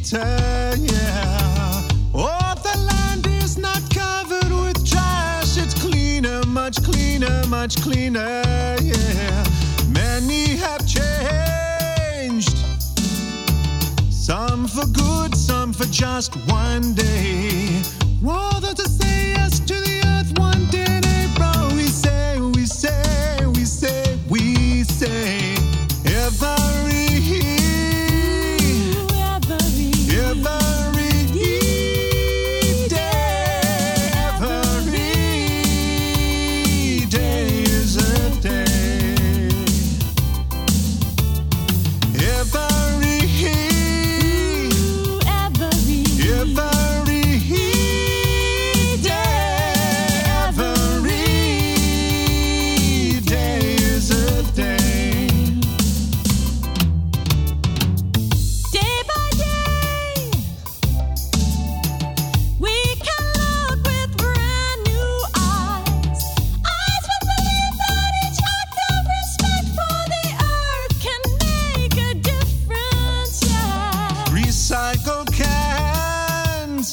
sweeter, yeah. Oh, the land is not covered with trash. It's cleaner, much cleaner, yeah. Many have changed, some for good, some for just one day. Rather to say yes to the earth one day in April, we say, every day is a day. Every day is a day. Day by day, we can look with brand new eyes. Eyes will believe that each act of respect for the earth can make a difference, yeah. Recycle cans,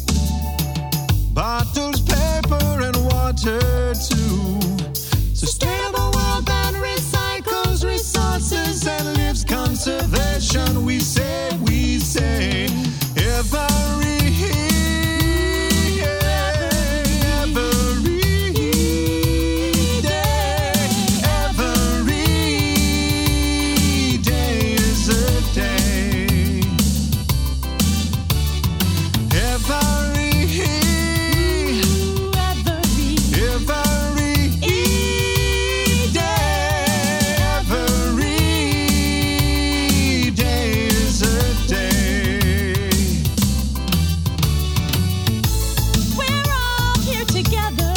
bottles, paper, and water too. Sustainable world that recycles resources and lives conservation. We say, every day is a day. We're all here together,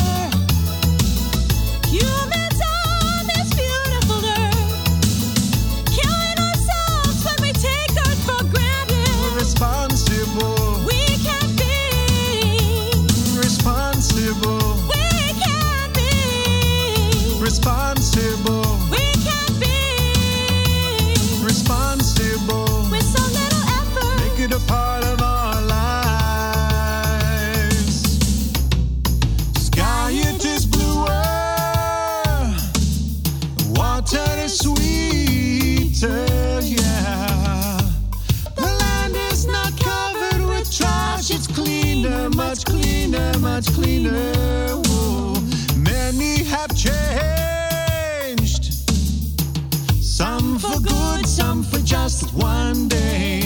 humans on this beautiful earth, killing ourselves when we take Earth for granted. Responsible, We can't be. responsible, We can't be. responsible, We can't be. responsible. With so little effort. Make it a part of our lives. Sky, it is bluer, water is sweeter, yeah. The land is not covered with trash. It's cleaner, much cleaner. Whoa. Many have changed, some for good, some for just one day.